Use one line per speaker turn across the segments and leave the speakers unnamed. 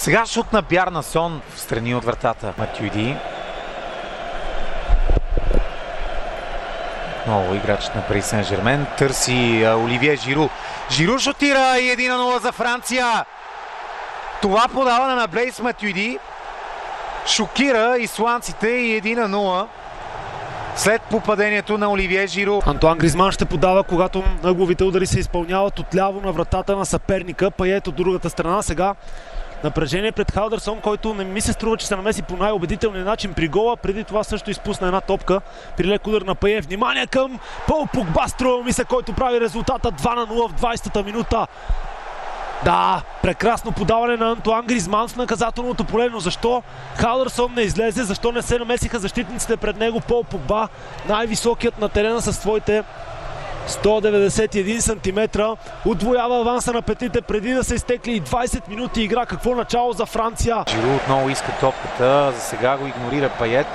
Сега шут на Бjarnason в страни от вратата. Матюиди. Много играч на Пари Сен-Жермен. Търси Оливие Жиру. Жиру шутира и 1-0 за Франция. Това подаване на Блейс Матюиди шокира исландците и 1-0 след попадението на Оливие Жиру.
Антуан Гризман ще подава, когато ъгловите удари се изпълняват отляво на вратата на съперника. Пает от другата страна. Сега напрежение пред Халдърсон, който не ми се струва, че се намеси по най-убедителния начин при гола. Преди това също изпусна една топка при лек удар на Пае. Внимание към Пол Погба, струва ми се, който прави резултата 2-0 в 20-та минута. Да, прекрасно подаване на Антуан Гризман в наказателното поле, но защо Халдърсон не излезе, защо не се намесиха защитниците пред него? Пол Погба, най-високият на терена със своите 191 см, удвоява аванса на петите преди да са изтекли и 20 минути игра. Какво начало за Франция!
Жиру отново иска топката, за сега го игнорира Пает.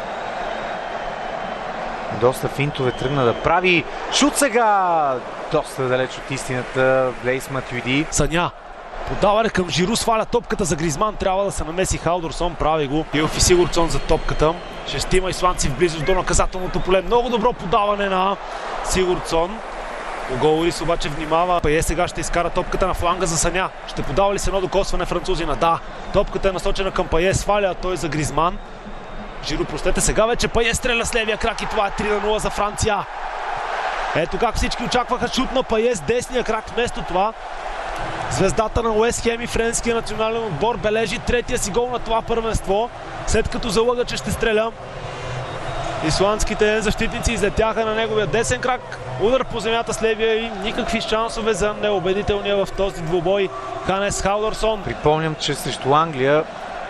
Доста финтове тръгна да прави. Шут сега! Доста далеч от истината. Блейс Матюиди.
Саня. Подаване към Жиру, сваля топката за Гризман. Трябва да се намеси Халдърсон, прави го. Илфи Сигурдсон за топката. Шестима исландци в близост до наказателното поле. Много добро подаване на Сигурдсон. Оголорис обаче внимава. Пае сега ще изкара топката на фланга за Саня. Ще подава ли се едно докосване французина? Да. Топката е насочена към Пае. Сваля, а той за Гризман. Жиру, простете, сега вече Пае стреля с левия крак и това е 3-0 за Франция. Ето как всички очакваха шут на Пае с десния крак. Вместо това звездата на Уест Хем и френския национален отбор бележи третия си гол на това първенство, след като залъга, че ще стреля. Исландските защитници излетяха на неговия десен крак. Удар по земята с левия и никакви шансове за неубедителния в този двубой Ханес Халдърсон.
Припомням, че срещу Англия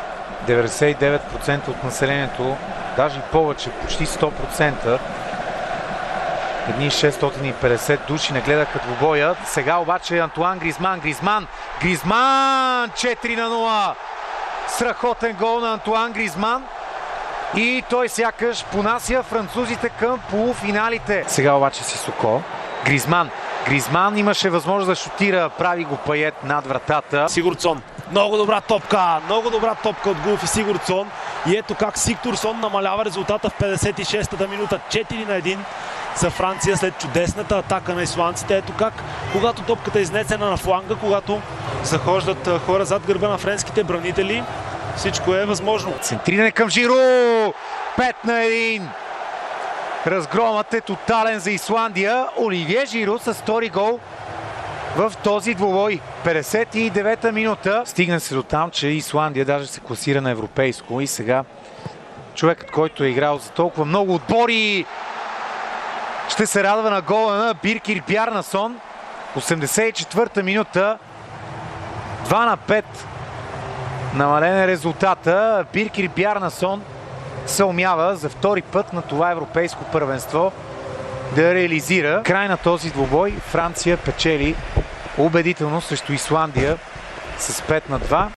99% от населението, даже и повече, почти 100%, едни 650 души не гледаха двубоя. Сега обаче Антуан Гризман. Гризман 4-0. Страхотен гол на Антуан Гризман. И той сякаш понася французите към полуфиналите. Сега обаче Сисоко. Гризман имаше възможност да шутира. Прави го Пает над вратата.
Сигурдсон. Много добра топка от Гулфи Сигурдсон. И ето как Сигурдсон намалява резултата в 56-та минута. 4-1 за Франция след чудесната атака на исландците. Ето как, когато топката е изнесена на фланга, когато захождат хора зад гърба на френските бранители, всичко е възможно.
Центриране към Жиру! 5-1. Разгромът е тотален за Исландия. Оливие Жиру с втори гол в този двубой. 59-та минута. Стигна се до там, че Исландия даже се класира на европейско. И сега човекът, който е играл за толкова много отбори, ще се радва на гола на Биркир Бjarnason. 84-та минута. 2-5. Намален е резултата. Биркир Бjarnason се умява за втори път на това европейско първенство да реализира. Край на този двубой Франция печели убедително срещу Исландия с 5-2.